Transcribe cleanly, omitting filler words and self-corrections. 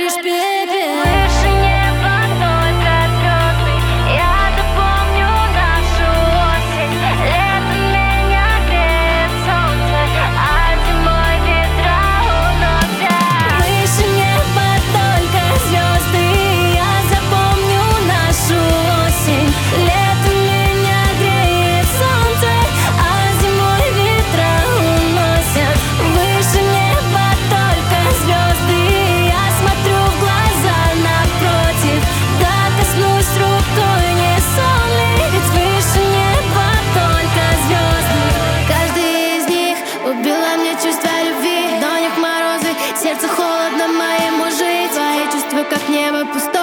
лишь пепел. Выше неба только звезды. Я запомню нашу осень. Летом меня греет солнце, а зимой ветра уносят. Выше неба только звезды. Я запомню нашу осень. Летом меня греет солнце, а зимой ветра уносят. Выше неба только звезды. Я смотрю в глаза напротив, да коснусь рукой не сонный. Ведь выше неба только звезды. Каждый из них убила мне чувство любви. До них морозы, сердце холодно моему жить. Твои чувства как небо пустое.